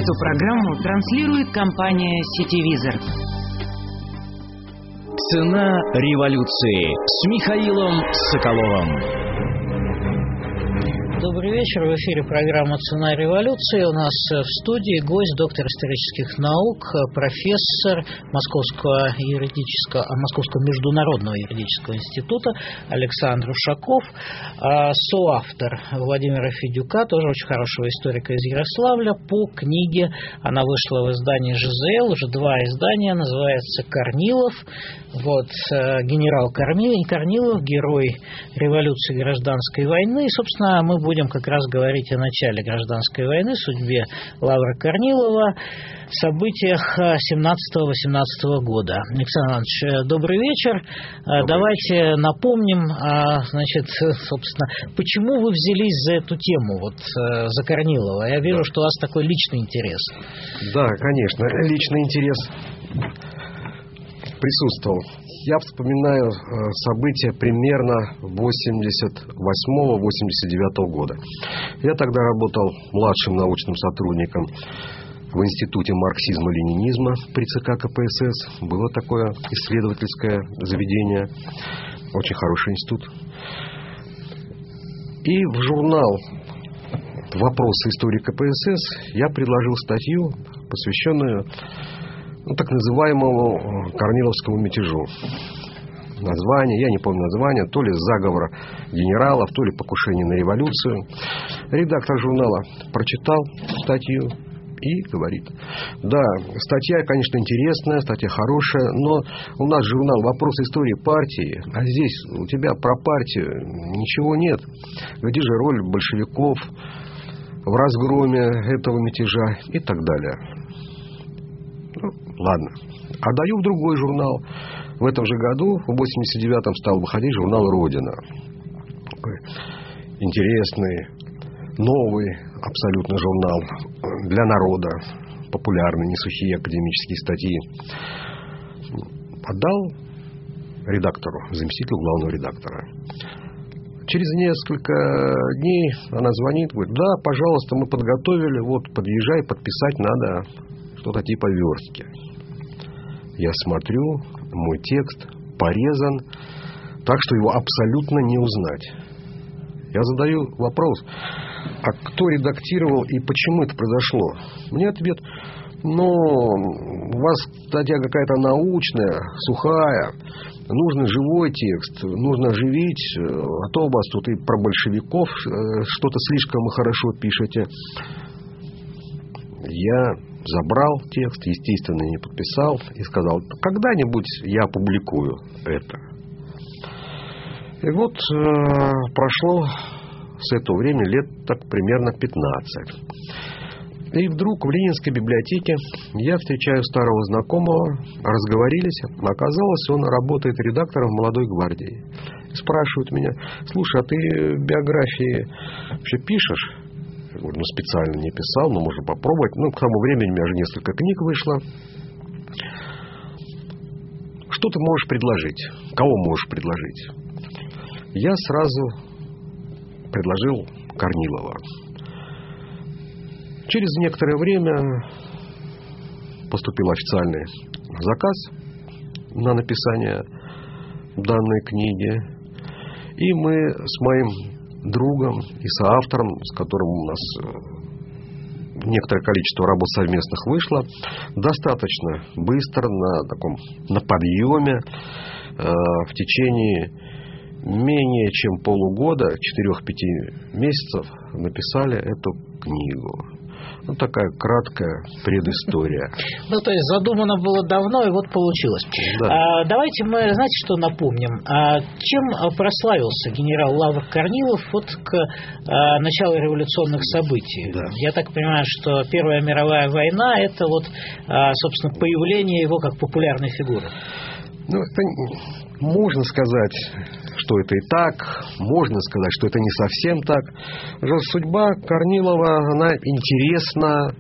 Эту программу транслирует компания «Сетевизор». Цена революции с Михаилом Соколовым. Добрый вечер. В эфире программа «Цена революции». У нас в студии гость, доктор исторических наук, профессор Московского международного юридического института Александр Ушаков, соавтор Владимира Федюка, тоже очень хорошего историка из Ярославля, по книге. Она вышла в издании ЖЗЛ, уже 2 издания, называется «Корнилов». Генерал Корнилов, герой революции гражданской войны. И, собственно, мы будем как раз говорить о начале гражданской войны, судьбе Лавра Корнилова, событиях 17-18 года. Александр Иванович, добрый вечер. Давайте напомним, собственно, почему вы взялись за эту тему, за Корнилова. Я вижу, что у вас такой личный интерес. Да, конечно, личный интерес присутствовал. Я вспоминаю события примерно 88-89 года. Я тогда работал младшим научным сотрудником в Институте марксизма-ленинизма при ЦК КПСС. Было такое исследовательское заведение. Очень хороший институт. И в журнал «Вопросы истории КПСС» я предложил статью, посвященную так называемому Корниловскому мятежу. Название, я не помню название, то ли заговор генералов, то ли покушение на революцию. Редактор журнала прочитал статью и говорит: да, статья, конечно, интересная, статья хорошая, но у нас журнал «Вопросы истории партии», а здесь у тебя про партию ничего нет. Где же роль большевиков в разгроме этого мятежа и так далее. Ладно. Отдаю в другой журнал. В этом же году, в 89-м, стал выходить журнал «Родина». Такой интересный, новый абсолютно журнал для народа. Популярный, не сухие академические статьи. Отдал редактору, заместителю главного редактора. Через несколько дней она звонит, говорит: да, пожалуйста, мы подготовили, подъезжай, подписать надо что-то типа верстки. Я смотрю, мой текст порезан, так что его абсолютно не узнать. Я задаю вопрос: а кто редактировал и почему это произошло? Мне ответ: у вас статья какая-то научная, сухая, нужен живой текст, нужно оживить, а то у вас тут и про большевиков что-то слишком хорошо пишете. Я забрал текст, естественно, не подписал и сказал: когда-нибудь я опубликую это. И прошло с этого времени лет так примерно 15. И вдруг в Ленинской библиотеке я встречаю старого знакомого, разговорились. Оказалось, он работает редактором в «Молодой гвардии». Спрашивает меня: слушай, а ты биографии вообще пишешь? Я говорю: специально не писал, но можно попробовать. К тому времени у меня уже несколько книг вышло. Что ты можешь предложить? Кого можешь предложить? Я сразу предложил Корнилова. Через некоторое время поступил официальный заказ на написание данной книги. И мы с моим другом и соавтором, с которым у нас некоторое количество работ совместных вышло, достаточно быстро, на подъеме, в течение менее чем полугода, 4-5 месяцев написали эту книгу. Такая краткая предыстория. То есть задумано было давно, и получилось. Да. Давайте мы, знаете, что напомним? Чем прославился генерал Лавр Корнилов к началу революционных событий? Да. Я так понимаю, что Первая мировая война – это собственно, появление его как популярной фигуры. Можно сказать, что это и так, можно сказать, что это не совсем так. Судьба Корнилова, она интересна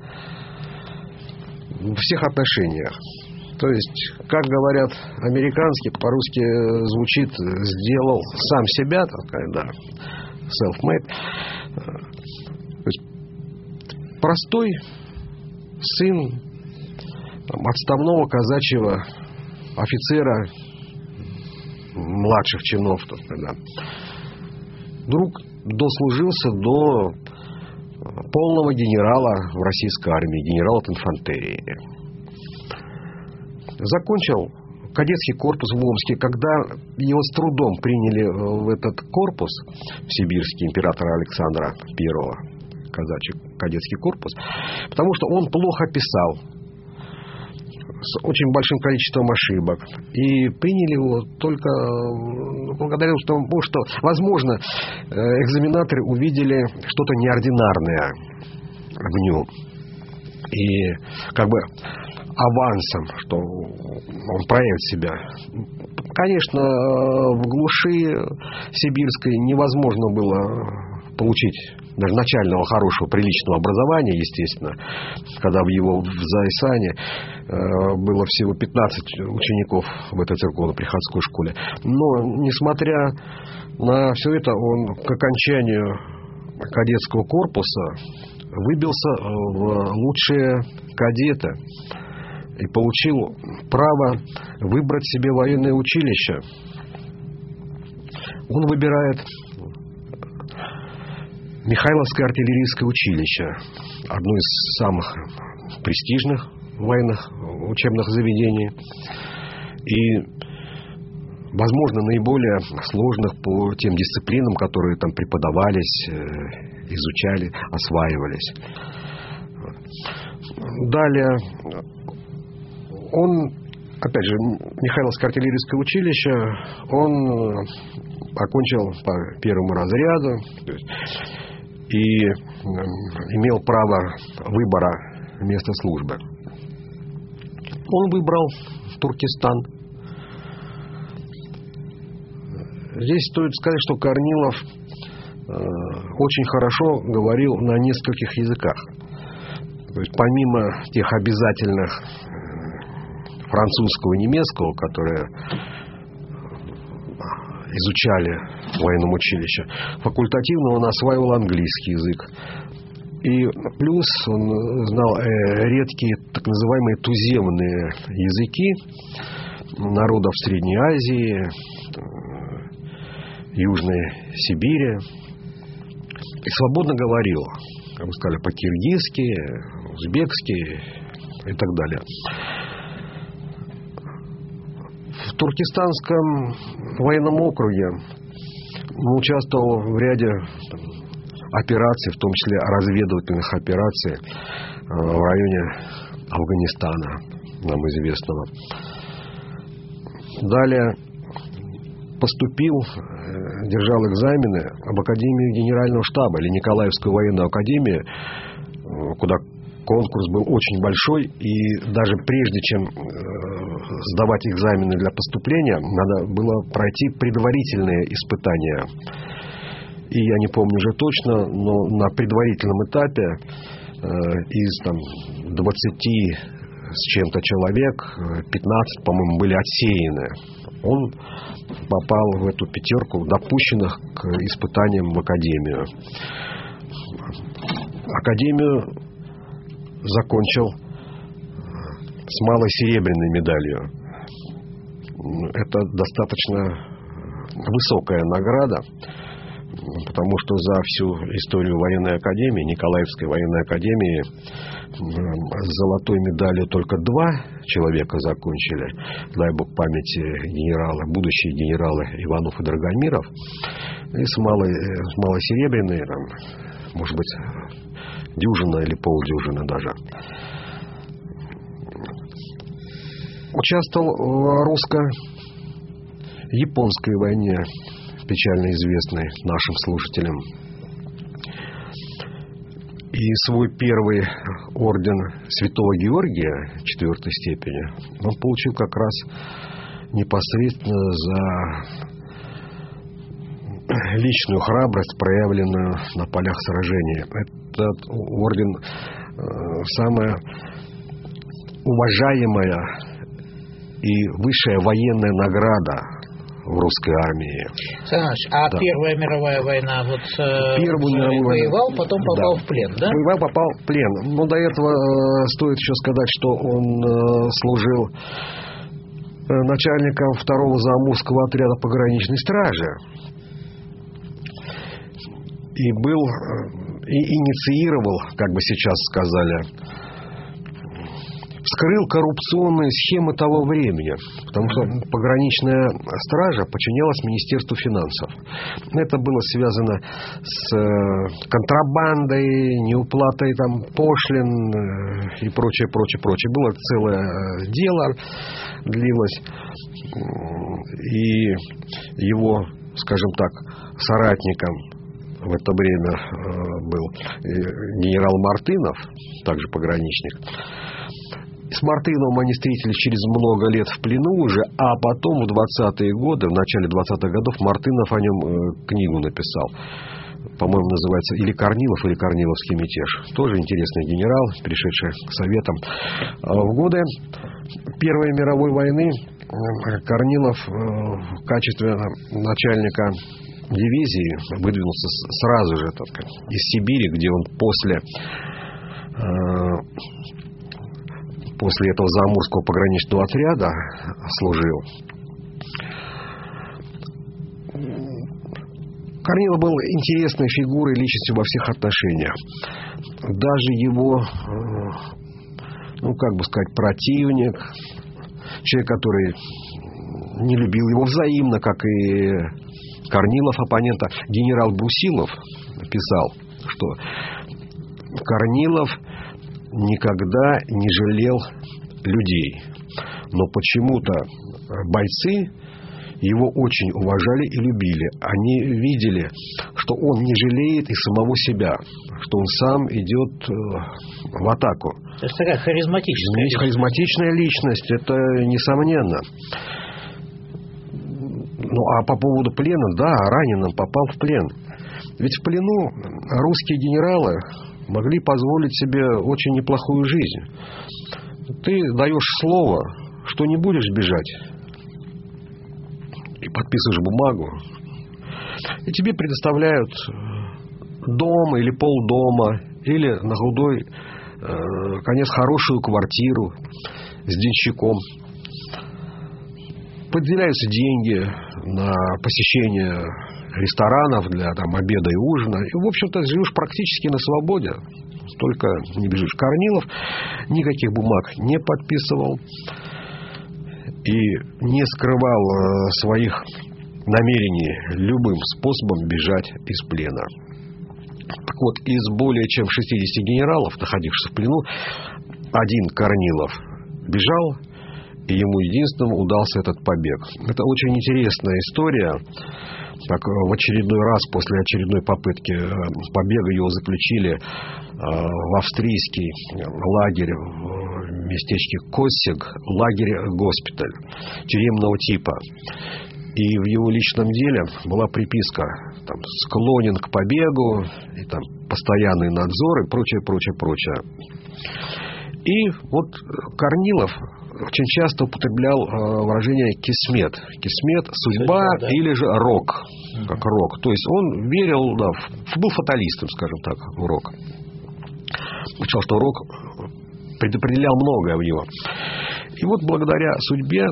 в всех отношениях. То есть, как говорят американские, по-русски звучит «сделал сам себя», такая, да, self-made. То есть, простой сын отставного казачьего офицера младших чинов, тогда, вдруг дослужился до полного генерала в российской армии, генерала от инфантерии. Закончил кадетский корпус в Омске. Когда его с трудом приняли в этот корпус, в сибирский, императора Александра I, казачий кадетский корпус, потому что он плохо писал, с очень большим количеством ошибок. И приняли его только благодаря тому, что, возможно, экзаменаторы увидели что-то неординарное в нем. И как бы авансом, что он проявит себя. Конечно, в глуши сибирской невозможно было получить даже начального, хорошего, приличного образования, естественно, когда в его в Зайсане было всего 15 учеников в этой церковно-приходской школе. Но, несмотря на все это, он к окончанию кадетского корпуса выбился в лучшие кадеты и получил право выбрать себе военное училище. Он выбирает Михайловское артиллерийское училище, одно из самых престижных военных учебных заведений и, возможно, наиболее сложных по тем дисциплинам, которые там преподавались, изучали, осваивались. Далее он, опять же, Михайловское артиллерийское училище, он окончил по первому разряду и имел право выбора места службы. Он выбрал Туркестан. Здесь стоит сказать, что Корнилов очень хорошо говорил на нескольких языках. То есть помимо тех обязательных французского и немецкого, которые изучали в военном училище, факультативно он осваивал английский язык. И плюс он знал редкие так называемые туземные языки народов Средней Азии, Южной Сибири. И свободно говорил, как вы сказали, по-киргизски, узбекски и так далее. В Туркестанском военном округе он участвовал в ряде операций, в том числе разведывательных операций в районе Афганистана, нам известного. Далее поступил, держал экзамены об Академию Генерального штаба или Николаевскую военную академию, куда конкурс был очень большой, и даже прежде чем сдавать экзамены для поступления, надо было пройти предварительные испытания. И я не помню уже точно, но на предварительном этапе из 20 с чем-то человек 15, по-моему, были отсеяны. Он попал в эту пятерку допущенных к испытаниям в академию. Академию закончил с малой серебряной медалью. Это достаточно высокая награда, потому что за всю историю военной академии, Николаевской военной академии, с золотой медалью только 2 человека закончили. Дай бог памяти генералы, будущие генералы Иванов и Драгомиров. И с малой серебряной, может быть, дюжина или полдюжины даже. Участвовал в русско-японской войне, печально известной нашим слушателям. И свой первый орден Святого Георгия 4-й степени он получил как раз непосредственно за личную храбрость, проявленную на полях сражений. Этот орден самая уважаемая и высшая военная награда в русской армии. А да. Первая мировая война, вот Первую мировую воевал, потом попал в плен, да? Воевал, попал в плен. Но до этого стоит еще сказать, что он служил начальником 2-го Заамурского отряда пограничной стражи. И был, и инициировал, как бы сейчас сказали, вскрыл коррупционные схемы того времени, потому что пограничная стража подчинялась Министерству финансов. Это было связано с контрабандой, неуплатой там пошлин и прочее. Было целое дело, длилось, и его, скажем так, соратником в это время был генерал Мартынов, также пограничник. С Мартыновым они встретились через много лет в плену уже, а потом в 20-е годы, в начале 20-х годов, Мартынов о нем книгу написал. По-моему, называется или «Корнилов», или «Корниловский мятеж». Тоже интересный генерал, пришедший к Советам. В годы Первой мировой войны Корнилов в качестве начальника дивизии выдвинулся сразу же из Сибири, где он после этого Заамурского пограничного отряда служил. Корнилов был интересной фигурой, личностью во всех отношениях. Даже его, противник, человек, который не любил его взаимно, как и Корнилов, оппонента, генерал Брусилов писал, что Корнилов никогда не жалел людей. Но почему-то бойцы его очень уважали и любили. Они видели, что он не жалеет и самого себя, что он сам идет в атаку. То есть такая харизматическая личность. Харизматичная личность, это несомненно. А по поводу плена, да, раненым попал в плен. Ведь в плену русские генералы могли позволить себе очень неплохую жизнь. Ты даешь слово, что не будешь бежать, и подписываешь бумагу, и тебе предоставляют дом или полдома, или на худой конец хорошую квартиру с денщиком. Подделяются деньги на посещение ресторанов для обеда и ужина. И, в общем-то, живешь практически на свободе. Только не бежишь. Корнилов никаких бумаг не подписывал и не скрывал своих намерений любым способом бежать из плена. Так вот, из более чем 60 генералов, находившихся в плену, один Корнилов бежал, и ему единственному удался этот побег. Это очень интересная история. Как в очередной раз после очередной попытки побега его заключили в австрийский лагерь в местечке Коссиг, лагерь-госпиталь тюремного типа. И в его личном деле была приписка: склонен к побегу, и постоянный надзор и прочее. И вот Корнилов очень часто употреблял выражение «кисмет». Кисмет – судьба, да. Или же рок, как рок. То есть он верил, был фаталистом, скажем так, в рок. Считал, что рок предопределял многое в него. И вот благодаря судьбе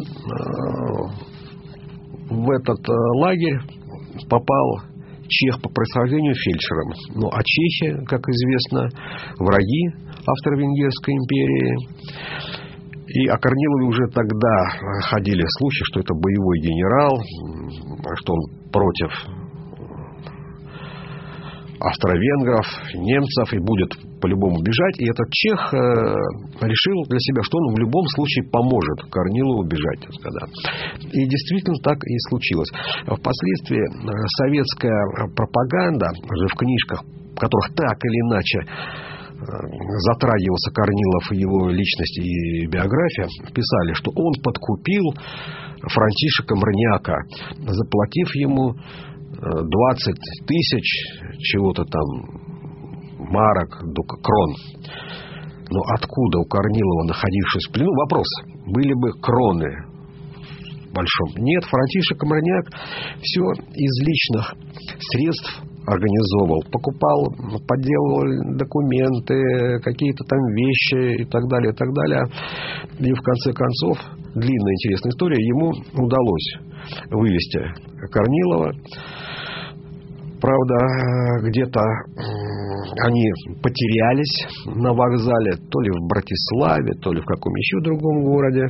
в этот лагерь попал чех по происхождению фельдшером. А чехи, как известно, враги Австро-Венгерской империи. И о Корнилове уже тогда ходили слухи, что это боевой генерал, что он против австро-венгров, немцев и будет по-любому бежать. И этот чех решил для себя, что он в любом случае поможет Корнилову бежать. И действительно так и случилось. Впоследствии советская пропаганда, уже в книжках, в которых так или иначе затрагивался Корнилов и его личность и биография, писали, что он подкупил Франтишека Мрняка, заплатив ему 20 тысяч чего-то марок, крон. Но откуда у Корнилова, находившись в плену, вопрос, были бы кроны большом. Нет, Франтишек Комарняк все из личных средств организовывал, покупал, подделывал документы, какие-то там вещи и так далее, и так далее. И в конце концов, длинная интересная история, ему удалось вывести Корнилова. Правда, где-то они потерялись на вокзале, то ли в Братиславе, то ли в каком еще другом городе.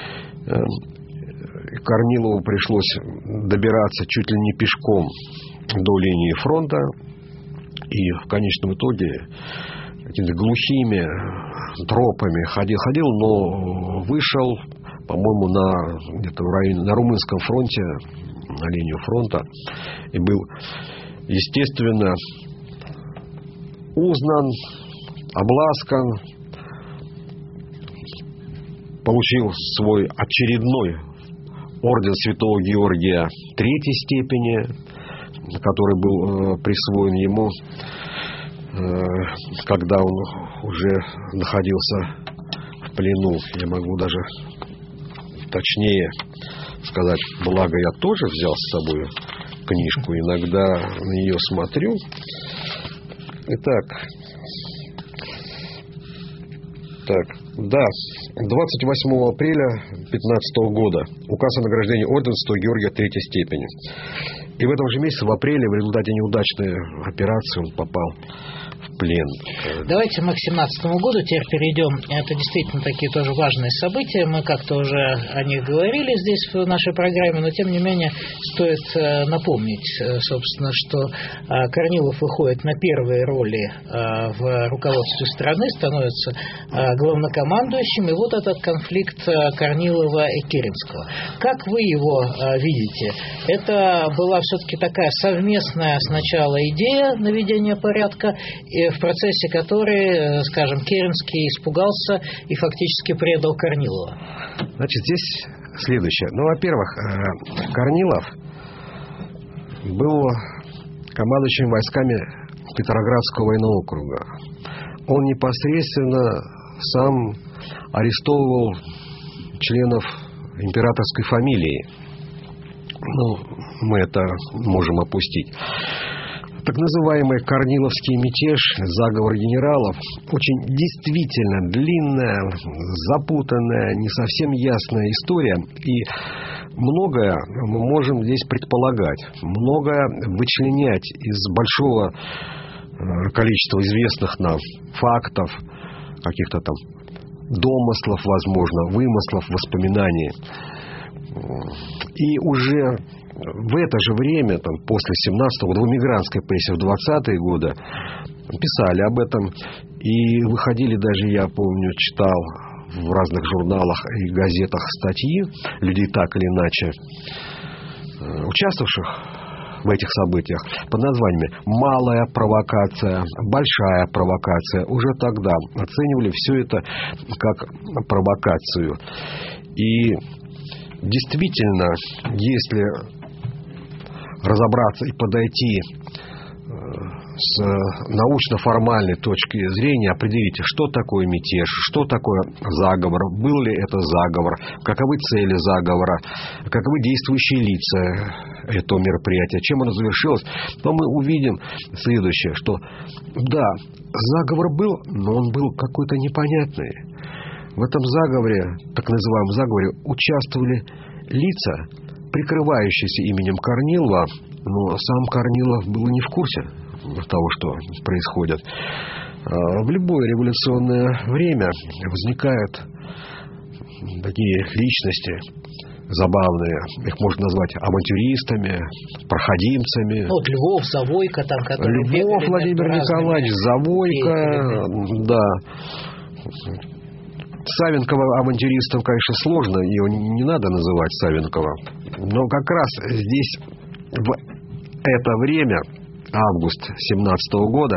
Корнилову пришлось добираться чуть ли не пешком до линии фронта. И в конечном итоге какими-то глухими тропами ходил, но вышел, по-моему, где-то в районе, на Румынском фронте, на линию фронта, и был, естественно, узнан, обласкан, получил свой очередной орден Святого Георгия третьей степени, который был присвоен ему, когда он уже находился в плену. Я могу даже точнее сказать, благо я тоже взял с собой книжку, иногда на нее смотрю. Итак, 28 апреля 2015 года указ о награждении ордена Святого Георгия третьей степени. И в этом же месяце, в апреле, в результате неудачной операции он попал в плен. Давайте мы к 2017 году теперь перейдем. Это действительно такие тоже важные события. Мы как-то уже о них говорили здесь в нашей программе, но тем не менее стоит напомнить, собственно, что Корнилов выходит на первые роли в руководстве страны, становится главнокомандующим. И вот этот конфликт Корнилова и Керенского. Как вы его видите? Это была все-таки такая совместная сначала идея наведения порядка, в процессе которой, скажем, Керенский испугался и фактически предал Корнилова. Значит, здесь следующее. Ну, во-первых, Корнилов был командующим войсками Петроградского военного округа. Он непосредственно сам арестовывал членов императорской фамилии. Ну, мы это можем опустить. Так называемый Корниловский мятеж, заговор генералов, очень действительно длинная, запутанная, не совсем ясная история. И многое мы можем здесь предполагать, многое вычленять из большого количества известных нам фактов, каких-то там домыслов, возможно, вымыслов, воспоминаний. И уже в это же время, там, после 17-го года, в эмигрантской прессе в 20-е годы писали об этом. И выходили даже, я помню, читал в разных журналах и газетах статьи людей, так или иначе участвовавших в этих событиях, под названиями «Малая провокация», «Большая провокация». Уже тогда оценивали все это как провокацию. И действительно, если разобраться и подойти с научно-формальной точки зрения, определить, что такое мятеж, что такое заговор, был ли это заговор, каковы цели заговора, каковы действующие лица этого мероприятия, чем оно завершилось, то мы увидим следующее, что да, заговор был, но он был какой-то непонятный. В этом заговоре, так называемом заговоре, участвовали лица, прикрывающийся именем Корнилова, но сам Корнилов был не в курсе того, что происходит. В любое революционное время возникают такие личности забавные, их можно назвать авантюристами, проходимцами. Вот Львов, Завойко, там, которые Львов Владимир Николаевич, Завойко, да. Савенкова авантюристом, конечно, сложно, его не надо называть Савенкова. Но как раз здесь, в это время, август 2017 года,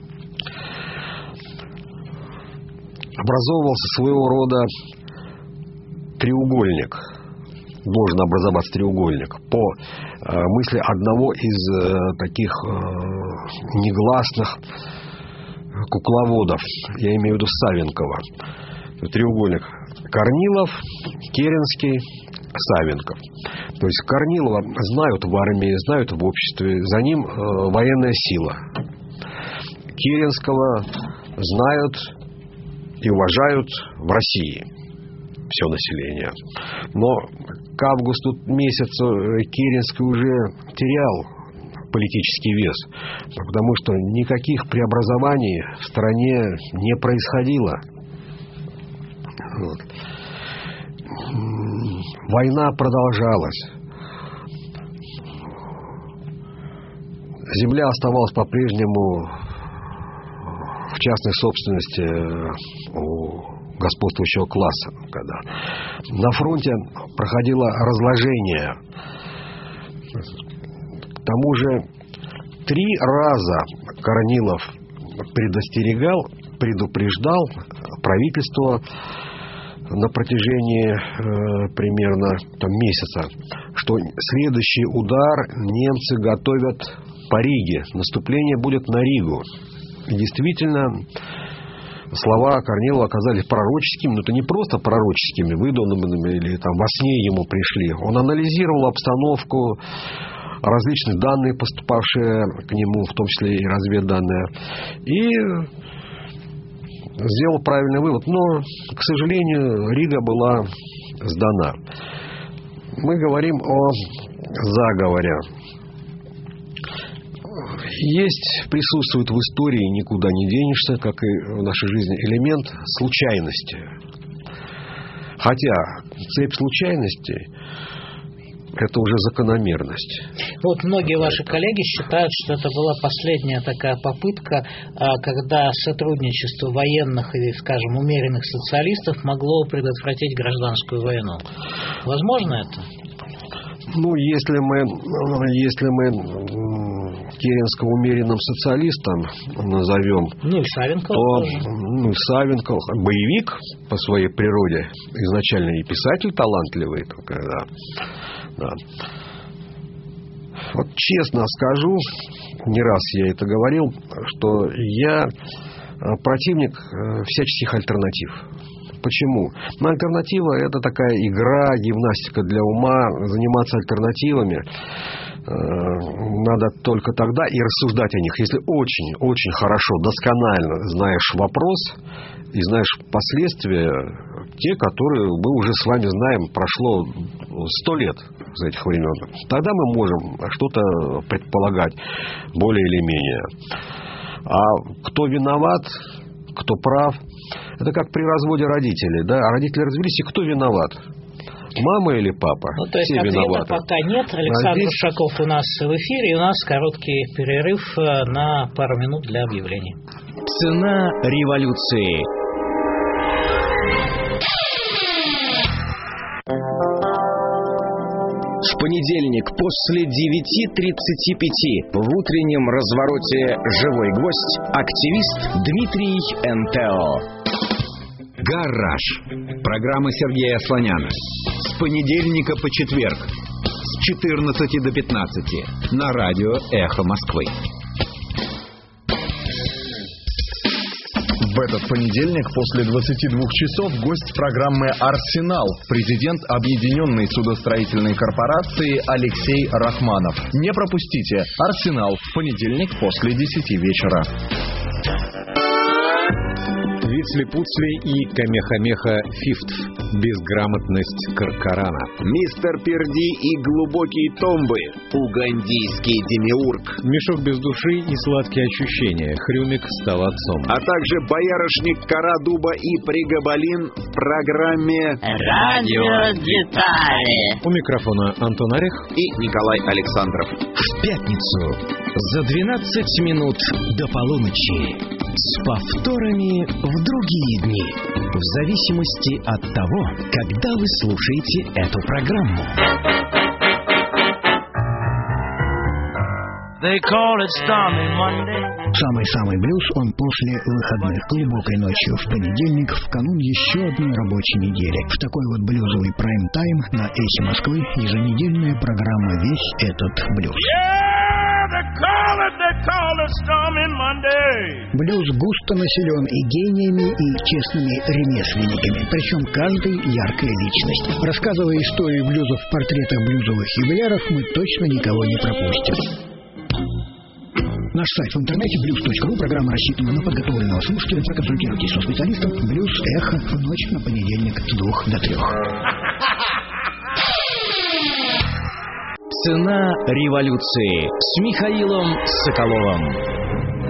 образовывался своего рода треугольник. Должен образоваться треугольник. По мысли одного из таких негласных кукловодов. Я имею в виду Савенкова. Треугольник: Корнилов, Керенский, Савенков. То есть Корнилова знают в армии, знают в обществе, за ним военная сила. Керенского знают и уважают в России все население. Но к августу месяцу Керенский уже терял политический вес, потому что никаких преобразований в стране не происходило. Вот. Война продолжалась. Земля оставалась по-прежнему в частной собственности у господствующего класса. Когда на фронте проходило разложение. К тому же 3 раза Корнилов предупреждал правительство на протяжении примерно месяца, что следующий удар немцы готовят по Риге. Наступление будет на Ригу. И действительно, слова Корнилова оказались пророческими, но это не просто пророческими, выдуманными или во сне ему пришли. Он анализировал обстановку, различные данные, поступавшие к нему, в том числе и разведданные, и сделал правильный вывод. Но, к сожалению, Рига была сдана. Мы говорим о заговоре. Присутствует в истории, никуда не денешься, как и в нашей жизни, элемент случайности. Хотя цепь случайностей – это уже закономерность. Вот многие ваши коллеги считают, что это была последняя такая попытка, когда сотрудничество военных и, скажем, умеренных социалистов могло предотвратить гражданскую войну. Возможно это? Если мы Керенского умеренным социалистом назовем, то Савенков боевик по своей природе, изначально и писатель талантливый. Да. Вот честно скажу, не раз я это говорил, что я противник всяческих альтернатив. Почему? Альтернатива – это такая игра, гимнастика для ума. Заниматься альтернативами надо только тогда и рассуждать о них, если очень хорошо, досконально знаешь вопрос и знаешь последствия, те, которые мы уже с вами знаем, прошло 100 лет с этих времен. Тогда мы можем что-то предполагать более или менее. А кто виноват, кто прав, это как при разводе родителей. Да? Родители развелись, и кто виноват? Мама или папа? То есть ответа виноваты. Пока нет. Александр Ушаков у нас в эфире, и у нас короткий перерыв на пару минут для объявлений. Цена революции. В понедельник после 9:35 в утреннем развороте «Живой гвоздь» активист Дмитрий НТО. «Гараж». Программа Сергея Слоняна. С понедельника по четверг. С 14 до 15. На радио «Эхо Москвы». В этот понедельник после 22 часов гость программы «Арсенал», президент Объединенной судостроительной корпорации Алексей Рахманов. Не пропустите «Арсенал» в понедельник после 10 вечера. Вицли-пуцли и камеха-меха-фифтв. Безграмотность Каркарана. Мистер Перди и глубокие томбы. Угандийский демиург. Мешок без души и сладкие ощущения. Хрюмик стал отцом. А также боярышник, кора дуба и пригабалин в программе «Радио Детали». У микрофона Антон Орех и Николай Александров. В пятницу за 12 минут до полуночи. С повторами в другие дни. В зависимости от того, когда вы слушаете эту программу. Самый блюз он после выходных, глубокой ночью в понедельник, в канун еще одной рабочей недели. В такой вот блюзовый прайм-тайм на Эхе Москвы еженедельная программа «Весь этот блюз». Блюз густо населен и гениями, и честными ремесленниками, причем каждый яркая личность. Рассказывая истории блюзов в портретах блюзовых юбиляров, мы точно никого не пропустим. Наш сайт в интернете blues.ru. Программа рассчитана на подготовленного слушателя. Проконсультируйтесь со специалистом. Блюз Эхо в ночь на понедельник с 2 до 3. Цена революции с Михаилом Соколовым.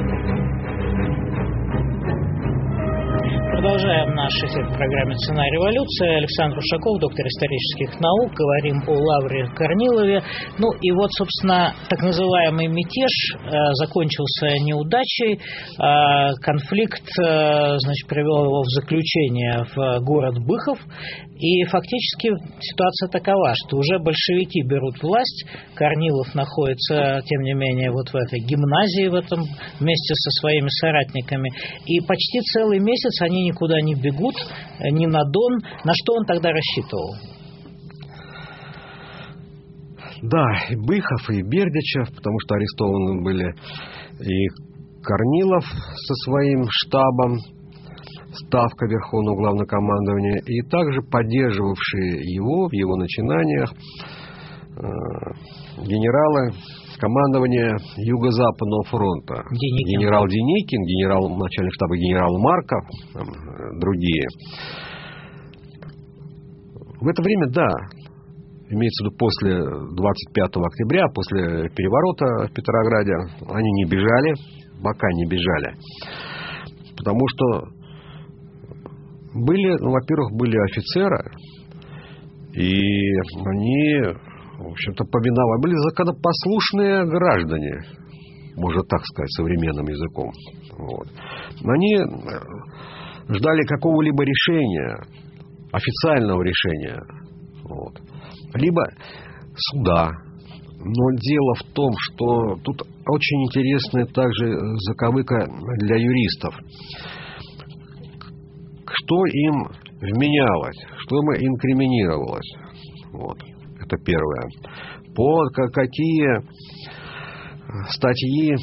Продолжаем наш эфир в программе «Цена революции». Александр Ушаков, доктор исторических наук. Говорим о Лавре Корнилове. Ну и вот, собственно, так называемый мятеж закончился неудачей. Конфликт, значит, привел его в заключение в город Быхов. И фактически ситуация такова, что уже большевики берут власть. Корнилов находится, тем не менее, вот в этой гимназии в этом вместе со своими соратниками. И почти целый месяц они никуда не бегут, ни на Дон. На что он тогда рассчитывал? Да, и Быхов, и Бердичев, потому что арестованы были и Корнилов со своим штабом, ставка Верховного Главнокомандования, и также поддерживавшие его в его начинаниях генералы командования Юго-Западного фронта. Генерал Деникин, начальник штаба генерал Марков, другие. В это время, да, имеется в виду после 25 октября, после переворота в Петрограде, они не бежали, пока не бежали. Потому что были, во-первых, были офицеры, и они, в общем-то, повиновали. Были законопослушные граждане, можно так сказать, современным языком. Вот. Они ждали какого-либо решения, официального решения, вот, либо суда. Но дело в том, что тут очень интересная также заковыка для юристов. Что им вменялось, что им инкриминировалось. Вот. Это первое. По какие статьи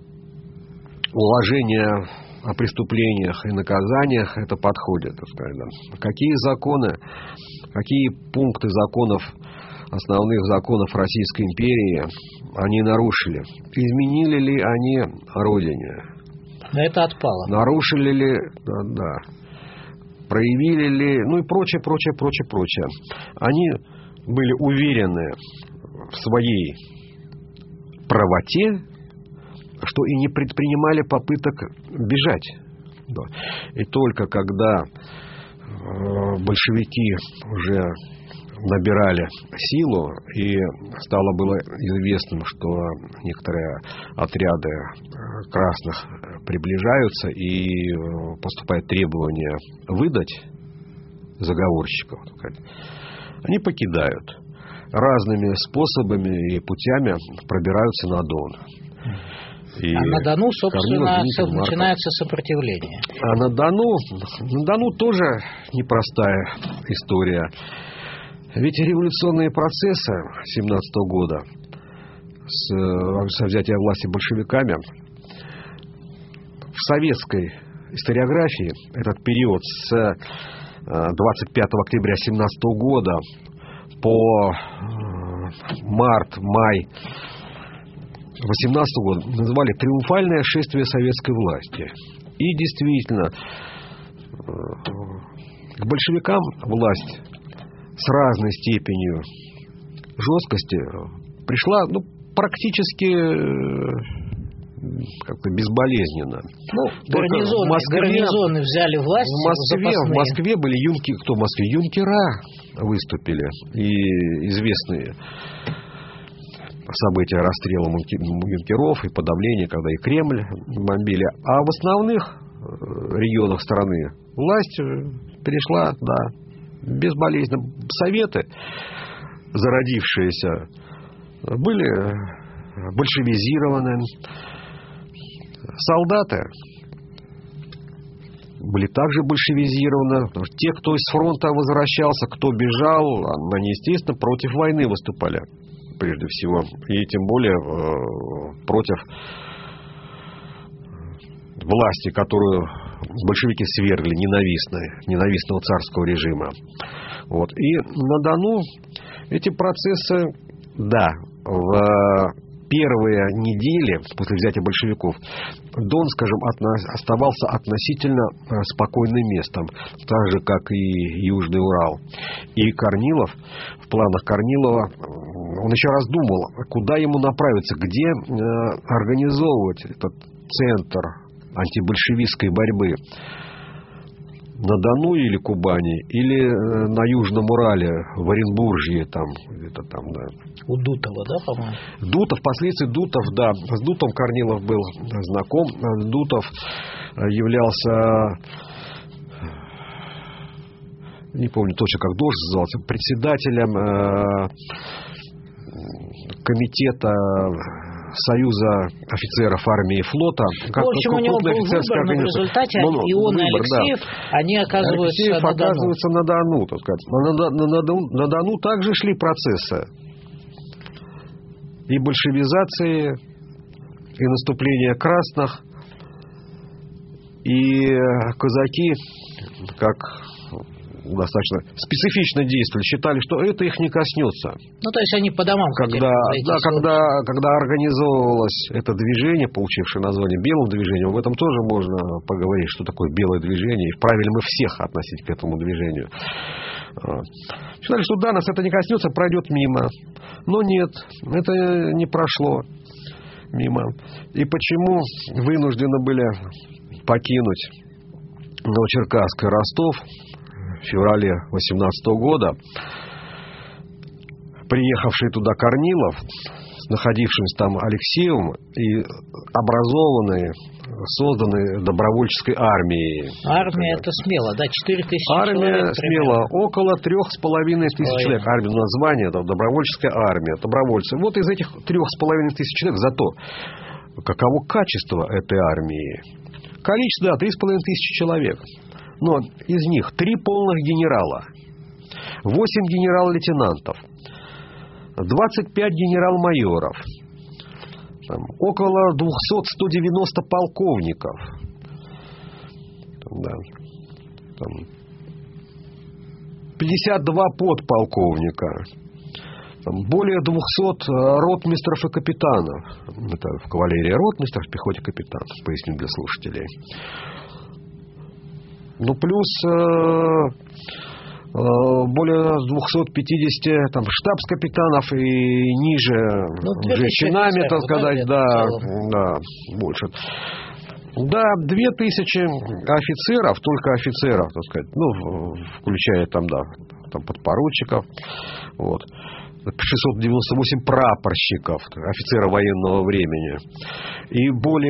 уложения о преступлениях и наказаниях это подходит, так сказать, да. Какие законы, какие пункты законов, основных законов Российской империи они нарушили. Изменили ли они Родине? Но это отпало. Нарушили ли, да, проявили ли, ну и прочее. Они были уверены в своей правоте, что и не предпринимали попыток бежать. Да. И только когда большевики уже набирали силу, и стало было известным, что некоторые отряды красных приближаются, и поступает требование выдать заговорщиков, они покидают. Разными способами и путями пробираются на Дон. И а на Дону, собственно, начинается сопротивление. А на Дону тоже непростая история. Ведь революционные процессы 1917 года со взятия власти большевиками в советской историографии этот период с 25 октября 1917 года по март-май 18 года называли триумфальное шествие советской власти. И действительно, к большевикам власть с разной степенью жесткости пришла, практически как-то безболезненно. Гарнизоны взяли власть. В Москве были юнкера выступили, и известные события расстрела юнкеров и подавления, когда и Кремль бомбили. А в основных регионах страны власть перешла, безболезненно. Советы, зародившиеся, были большевизированы. Солдаты были также большевизированы. Потому что те, кто из фронта возвращался, кто бежал, они, естественно, против войны выступали. прежде всего, и тем более против власти, которую большевики свергли, ненавистного царского режима. Вот. И на Дону эти процессы, да, в первые недели после взятия большевиков Дон, скажем, оставался относительно спокойным местом, так же, как и Южный Урал. И Корнилов, в планах Корнилова, он еще раз думал, куда ему направиться, где организовывать этот центр антибольшевистской борьбы. На Дону или Кубани, или на Южном Урале, в Оренбуржье, там, где-то там, да. У Дутова, да, по-моему? Дутов, впоследствии Дутов, да. С Дутовым Корнилов был знаком. Дутов являлся, не помню точно, как должность назывался, председателем комитета Союза офицеров армии и флота. В общем, у него был выбор, но в результате и он, и Алексеев, да, они оказываются на Дону. Так сказать. На Дону также шли процессы и большевизации, и наступления красных, и казаки, как достаточно специфично действовали, считали, что это их не коснется. Ну, то есть они по домам ходили. Когда организовывалось это движение, получившее название белым движением, об этом тоже можно поговорить, что такое белое движение, и вправе ли мы всех относить к этому движению. Считали, что да, нас это не коснется, пройдет мимо. Но нет, это не прошло мимо. И почему вынуждены были покинуть Новочеркасск и Ростов в феврале 18 года, приехавший туда Корнилов, с находившимся там Алексеевым и образованные, созданные добровольческой армией. Армия это смело, да, 4000 человек. Армия смело, около 3500 человек. Армия, название, это добровольческая армия, добровольцы. Вот из этих 3500 человек, зато каково качество этой армии? Количество, да, 3500 человек. Но из них 3 полных генерала, 8 генерал-лейтенантов, 25 генерал-майоров, около 200-190 полковников, да, 52 подполковника, более 200 ротмистров и капитанов. Это в кавалерии ротмистр, в пехоте капитан, поясню для слушателей. Ну, плюс более 250 там штабс-капитанов и ниже уже чинами, так сказать, да, больше. Да, 2000 офицеров, только офицеров, так сказать, ну, включая там, да, там подпоручиков, вот. 698 прапорщиков, офицеров военного времени. И более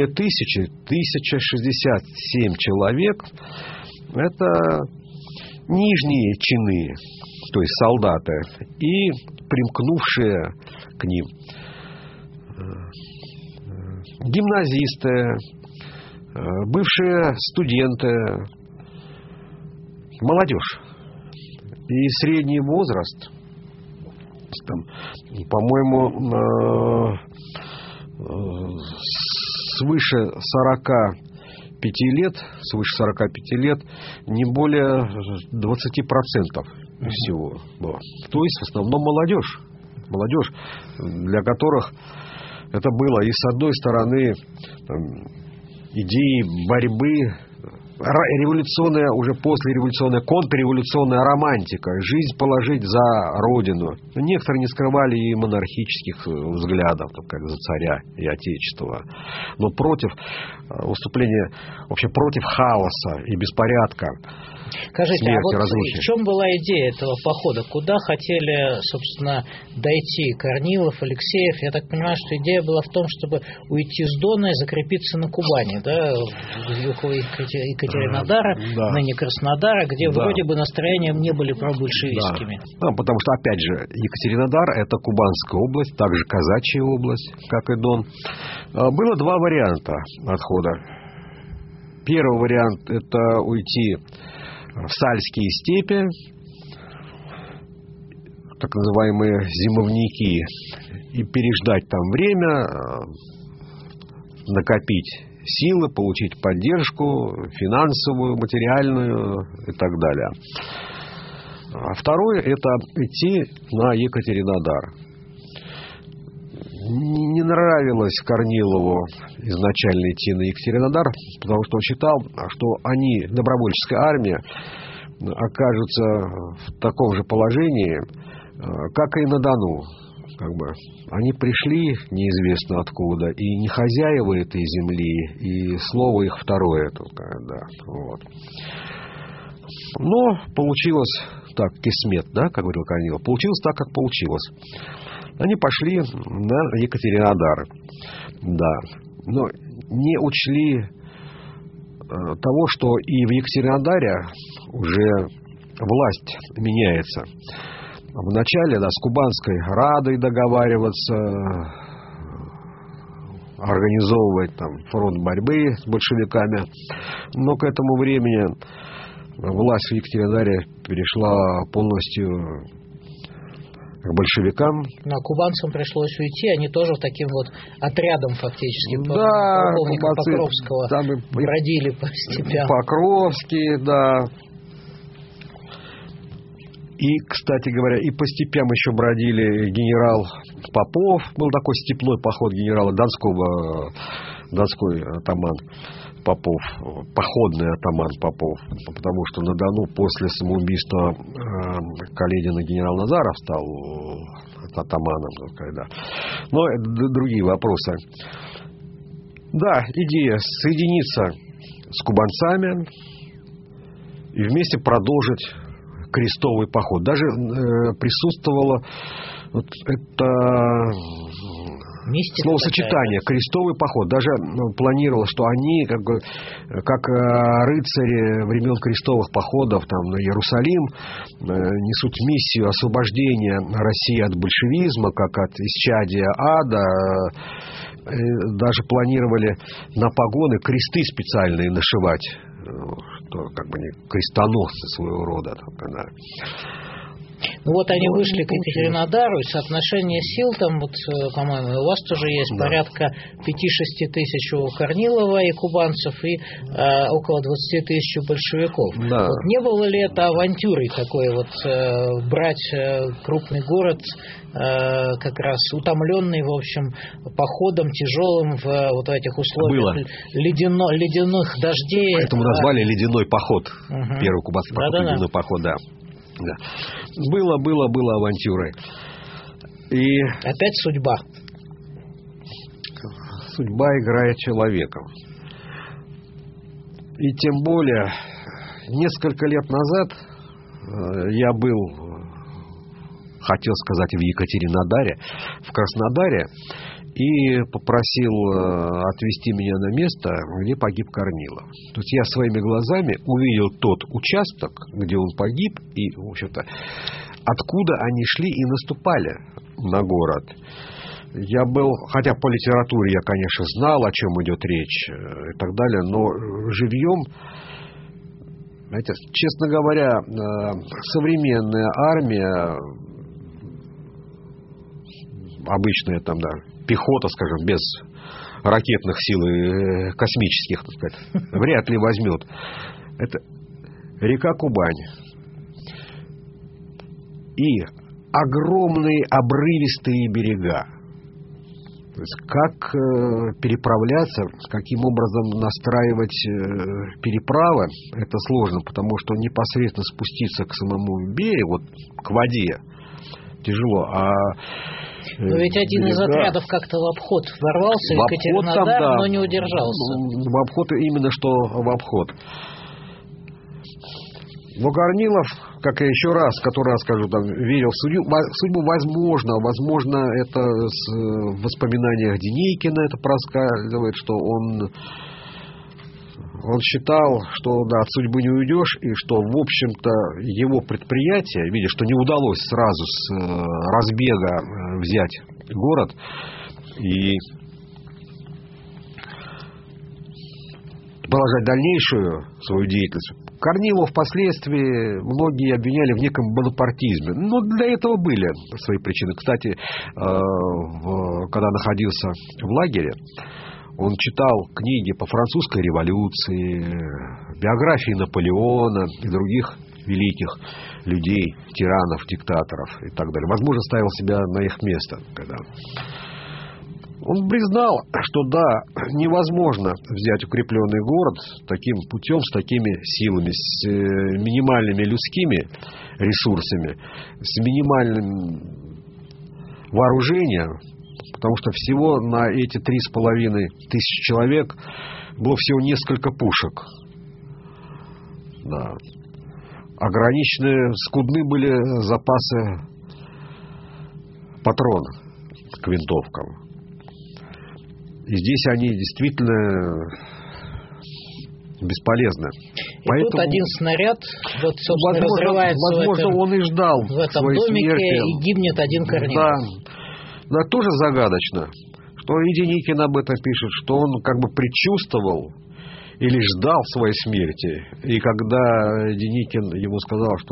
1067 человек — это нижние чины, то есть солдаты, и примкнувшие к ним гимназисты, бывшие студенты, молодежь. И средний возраст, там, по-моему, свыше 45 лет, не более 20% всего было. То есть в основном молодежь, для которых это было и с одной стороны там, идеи борьбы, революционная, уже послереволюционная, контрреволюционная романтика, жизнь положить за родину. Некоторые не скрывали и монархических взглядов, как за царя и отечества, но против выступления, вообще против хаоса и беспорядка. Скажите, а вот в чем была идея этого похода? Куда хотели, собственно, дойти Корнилов, Алексеев? Я так понимаю, что идея была в том, чтобы уйти с Дона и закрепиться на Кубани, да, около Екатеринодара, да, ныне Краснодара, где вроде бы настроения не были пробольшевистскими. Да, потому что, опять же, Екатеринодар — это Кубанская область, также Казачья область, как и Дон. Было 2 варианта отхода. Первый вариант — это уйти в Сальские степи, так называемые зимовники и переждать там время, накопить силы, получить поддержку финансовую, материальную и так далее. А второе – это идти на Екатеринодар. Не нравилось Корнилову изначально идти на Екатеринодар, потому что он считал, что они, добровольческая армия, окажутся в таком же положении, как и на Дону. Как бы они пришли неизвестно откуда, и не хозяева этой земли, и слово их второе только, да, вот. Но получилось так, кисмет, да, как говорил Корнилов, получилось так, как получилось. Они пошли на Екатеринодар, да, но не учли того, что и в Екатеринодаре уже власть меняется. Вначале, да, с Кубанской Радой договариваться, организовывать там фронт борьбы с большевиками, но к этому времени власть в Екатеринодаре перешла полностью к большевикам. Но кубанцам пришлось уйти, они тоже таким вот отрядом фактически, да, полковника Покровского там бродили по степям. Покровский, да. И, кстати говоря, и по степям еще бродили генерал Попов. Был такой степной поход генерала Донской атаман Попов, походный атаман Попов, потому что на Дону после самоубийства Каледина генерал Назаров стал атаманом. Да. Но это другие вопросы. Да, идея соединиться с кубанцами и вместе продолжить крестовый поход. Даже присутствовало вот это словосочетание крестовый поход. Даже планировалось, что они как рыцари времен крестовых походов там, на Иерусалим несут миссию освобождения России от большевизма, как от исчадия ада. Даже планировали на погоны кресты специальные нашивать, что как бы не крестоносцы своего рода. Да. Ну вот они вышли к Екатеринодару, и соотношение сил там, вот, по-моему, у вас тоже есть порядка 5-6 тысяч у Корнилова и кубанцев, и около 20 тысяч у большевиков. Да. Вот не было ли это авантюрой такой вот брать крупный город, как раз утомленный, в общем, походом тяжелым в вот этих условиях ледяных дождей. Поэтому назвали ледяной поход. Первый кубанский поход, ледяной поход, да. Да. Было авантюрой. И опять судьба. Судьба играет человеком. И тем более, несколько лет назад я был, хотел сказать, в Екатеринодаре, в Краснодаре, и попросил отвезти меня на место, где погиб Корнилов. То есть я своими глазами увидел тот участок, где он погиб, и, в общем-то, откуда они шли и наступали на город. Я был, хотя по литературе я, конечно, знал, о чем идет речь и так далее, но живьем, знаете, честно говоря, современная армия, обычная там, да, пехота, скажем, без ракетных сил и космических, так сказать, вряд ли возьмет. Это река Кубань. И огромные обрывистые берега. То есть как переправляться, каким образом настраивать переправы, это сложно, потому что непосредственно спуститься к самому берегу, вот, к воде, тяжело. Но ведь один из отрядов как-то в обход ворвался в Екатеринодар, да, но не удержался. В обход, именно что в обход. Но Корнилов, как я еще раз, который раз скажу, там, верил в судьбу, возможно, это в воспоминаниях Деникина это проскальзывает, что он считал, что да, от судьбы не уйдешь, и что, в общем-то, его предприятие, видя, что не удалось сразу с разбега взять город и продолжать дальнейшую свою деятельность, Корнилова впоследствии многие обвиняли в неком бонапартизме. Но для этого были свои причины. Кстати, когда находился в лагере, он читал книги по французской революции, биографии Наполеона и других великих людей, тиранов, диктаторов и так далее. Возможно, ставил себя на их место. Он признал, что да, невозможно взять укрепленный город таким путем, с такими силами, с минимальными людскими ресурсами, с минимальным вооружением, потому что всего на эти 3,5 тысячи человек было всего несколько пушек. Да. Ограниченные, скудны были запасы патронов к винтовкам. И здесь они действительно бесполезны. И поэтому тут один снаряд, вот, собственно, разрывается возможно, он и ждал в этом домике, смерти. И гибнет один Корнилов. Да, тоже загадочно, что и Деникин об этом пишет, что он как бы предчувствовал или ждал своей смерти. И когда Деникин ему сказал, что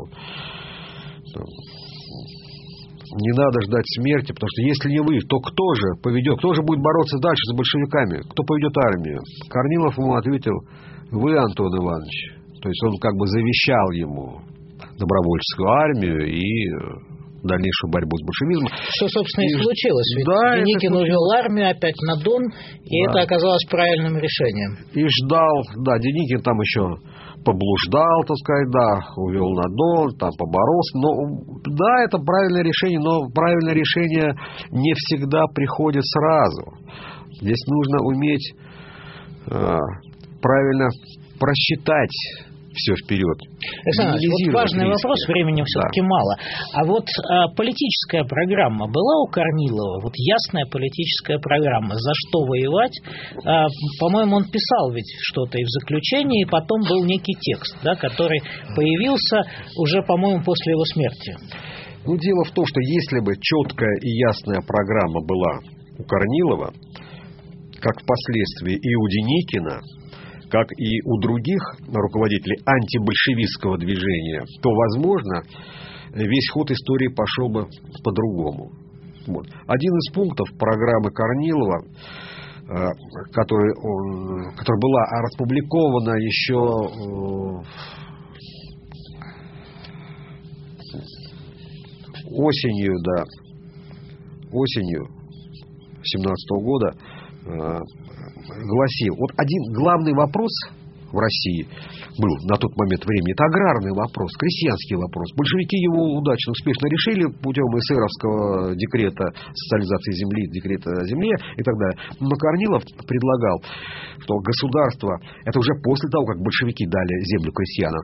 не надо ждать смерти, потому что если не вы, то кто же будет бороться дальше с большевиками? Кто поведет армию? Корнилов ему ответил: вы, Антон Иванович. То есть он как бы завещал ему добровольческую армию и дальнейшую борьбу с большевизмом. Что, собственно, и случилось. Ведь Деникин увел армию опять на Дон, и это оказалось правильным решением. И ждал, Деникин там еще поблуждал, так сказать, увел на Дон, там поборолся. Но, это правильное решение, но правильное решение не всегда приходит сразу. Здесь нужно уметь правильно просчитать все вперед. Александр Ильич, вот важный вопрос, времени все-таки мало. А вот политическая программа была у Корнилова? Вот ясная политическая программа, за что воевать? По-моему, он писал ведь что-то и в заключении, и потом был некий текст, который появился уже, по-моему, после его смерти. Дело в том, что если бы четкая и ясная программа была у Корнилова, как впоследствии и у Деникина, как и у других руководителей антибольшевистского движения, то, возможно, весь ход истории пошел бы по-другому. Один из пунктов программы Корнилова, которая была опубликована еще осенью 1917 года, гласил: один главный вопрос в России был на тот момент времени — это аграрный вопрос, крестьянский вопрос. Большевики его удачно, успешно решили путем эсеровского декрета социализации земли, декрета о земле и так далее. Но Корнилов предлагал, что государство, это уже после того, как большевики дали землю крестьянам,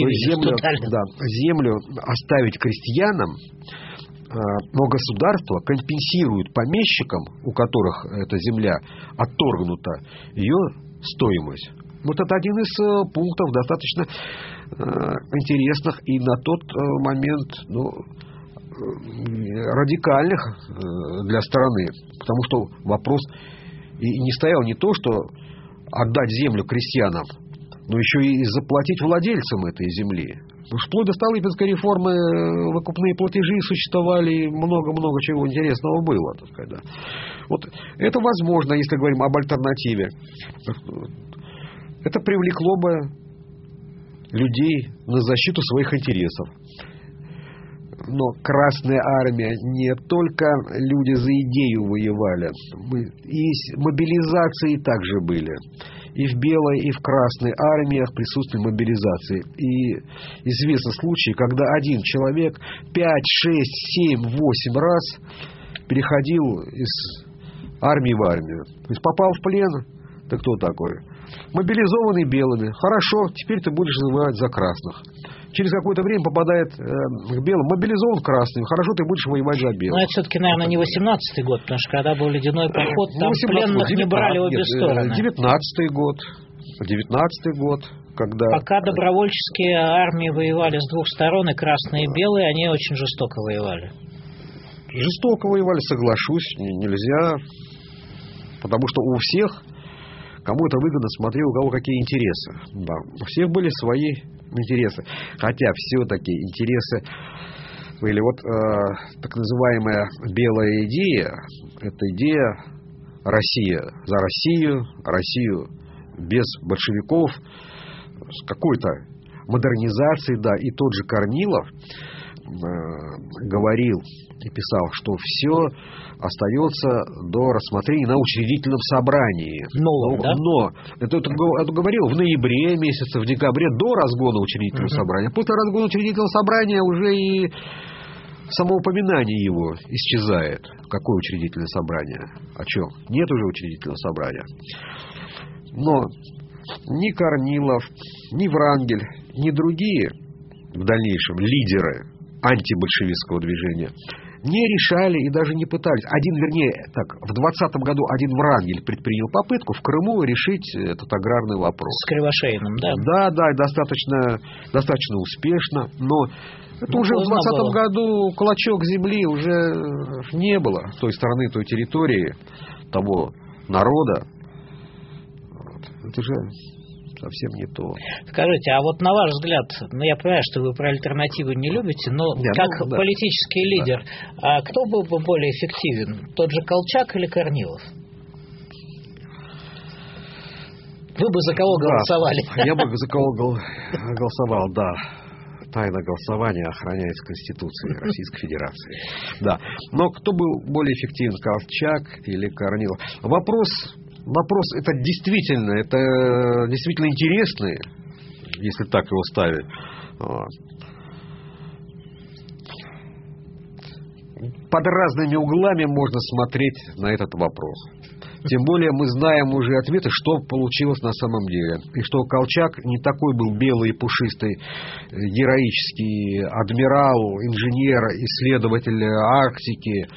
землю оставить крестьянам, но государство компенсирует помещикам, у которых эта земля отторгнута, ее стоимость. Вот это один из пунктов достаточно интересных и на тот момент радикальных для страны. Потому что вопрос и не стоял не то, что отдать землю крестьянам, но еще и заплатить владельцам этой земли. Вплоть до Столыпинской реформы выкупные платежи существовали, и много-много чего интересного было. Так сказать, Вот это возможно, если говорим об альтернативе. Это привлекло бы людей на защиту своих интересов. Но Красная Армия не только люди за идею воевали, и мобилизации также были. И в Белой, и в Красной армиях присутствовали мобилизации. И известны случаи, когда один человек 5, 6, 7, 8 раз переходил из армии в армию. То есть попал в плен, ты кто такой? Мобилизованный белыми. Хорошо, теперь ты будешь воевать за красных. Через какое-то время попадает к белым, мобилизован красным. Хорошо, ты будешь воевать за белых. Но это все-таки, наверное, не 18-й год, потому что когда был ледяной поход, там пленных не брали обе стороны. 19-й год. 19-й год, когда... Пока добровольческие армии воевали с двух сторон, и красные, и белые, они очень жестоко воевали. Жестоко воевали, соглашусь, нельзя. Потому что у всех Кому это выгодно, смотри, у кого какие интересы. Да. У всех были свои интересы. Хотя все-таки интересы были. Вот так называемая белая идея, это идея Россия за Россию, Россию без большевиков, с какой-то модернизацией, да. И тот же Корнилов говорил и писал, что все остается до рассмотрения на учредительном собрании. Но это говорил в ноябре месяце, в декабре, до разгона учредительного собрания. После разгона учредительного собрания уже и само упоминание его исчезает. Какое учредительное собрание? О чем? Нет уже учредительного собрания. Но ни Корнилов, ни Врангель, ни другие в дальнейшем лидеры антибольшевистского движения не решали и даже не пытались. В 20-м году один Врангель предпринял попытку в Крыму решить этот аграрный вопрос. С Кривошеиным, да? Да, достаточно успешно, но это уже в 20-м году клочок земли уже не было той страны, той территории, того народа. Это же совсем не то. Скажите, а вот на ваш взгляд, я понимаю, что вы про альтернативы не любите, но политический лидер, а кто был бы более эффективен? Тот же Колчак или Корнилов? Вы бы за кого голосовали? Я бы за кого голосовал, да. Тайна голосования охраняется Конституцией Российской Федерации. Да. Но кто был более эффективен, Колчак или Корнилов? Вопрос это действительно интересный, если так его ставить. Под разными углами можно смотреть на этот вопрос. Тем более мы знаем уже ответы, что получилось на самом деле. И что Колчак не такой был белый и пушистый, героический адмирал, инженер, исследователь Арктики,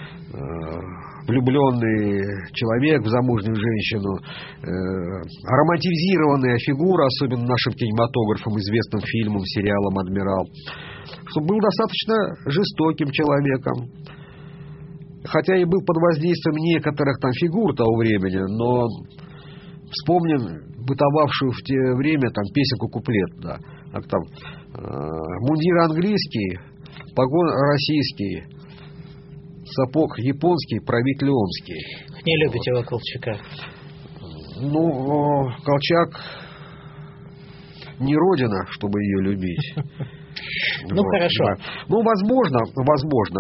влюбленный человек в замужнюю женщину, романтизированная фигура, особенно нашим кинематографом, известным фильмом, сериалом «Адмирал», что был достаточно жестоким человеком, хотя и был под воздействием некоторых там фигур того времени, но вспомним бытовавшую в те время там песенку-куплет, да, как там мундир английский, погон российский, сапог японский, правитель омский. Не любите вы Колчака? Колчак не родина, чтобы ее любить. Хорошо. Возможно,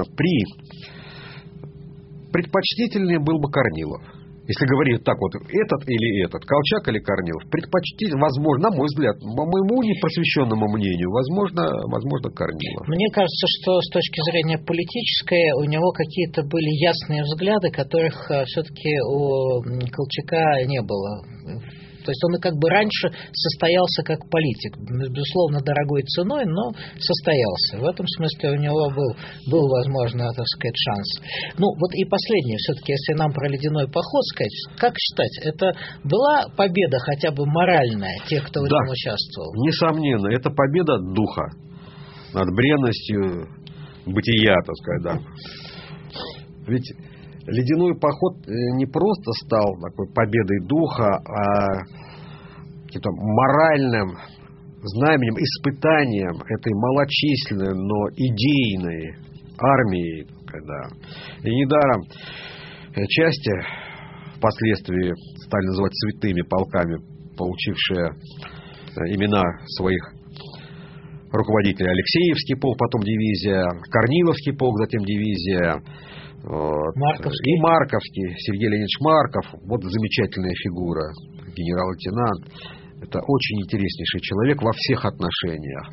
предпочтительнее был бы Корнилов. Если говорить так вот, этот или этот, Колчак или Корнилов, возможно, на мой взгляд, по моему непросвещенному мнению, возможно, Корнилов. Мне кажется, что с точки зрения политической у него какие-то были ясные взгляды, которых все-таки у Колчака не было. То есть он и как бы раньше состоялся как политик, безусловно, дорогой ценой, но состоялся. В этом смысле у него был возможно, так сказать, шанс. И последнее, все-таки, если нам про ледяной поход сказать, как считать, это была победа хотя бы моральная тех, кто в этом участвовал? Несомненно, это победа духа над бренностью бытия, так сказать, да. Ведь ледяной поход не просто стал такой победой духа, а каким-то моральным знаменем, испытанием этой малочисленной, но идейной армии. И недаром части впоследствии стали называть цветными полками, получившие имена своих руководителей. Алексеевский полк, потом дивизия, Корниловский полк, затем дивизия, и Марковский, Сергей Леонидович Марков, вот замечательная фигура, генерал-лейтенант. Это очень интереснейший человек во всех отношениях.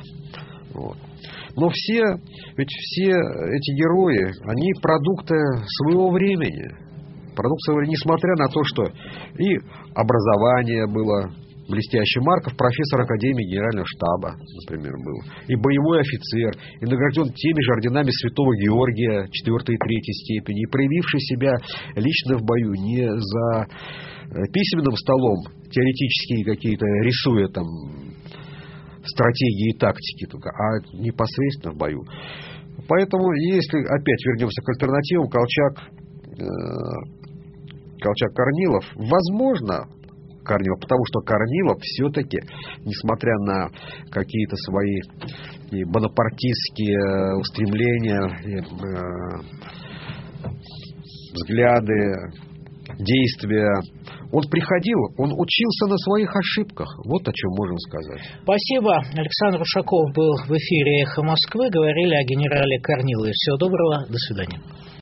Но все эти герои, они продукты своего времени. Несмотря на то, что и образование было блестящий. Марков профессор Академии Генерального штаба, например, был. И боевой офицер, и награжден теми же орденами Святого Георгия 4 и 3 степени, и проявивший себя лично в бою не за письменным столом, теоретические какие-то рисуя там стратегии и тактики, а непосредственно в бою. Поэтому, если опять вернемся к альтернативам, Колчак, Корнилов, возможно, Корнилов, потому что Корнилов все-таки, несмотря на какие-то свои и бонапартистские устремления, взгляды, действия, он приходил, он учился на своих ошибках. Вот о чем можем сказать. Спасибо. Александр Ушаков был в эфире «Эхо Москвы». Говорили о генерале Корнилове. Всего доброго. До свидания.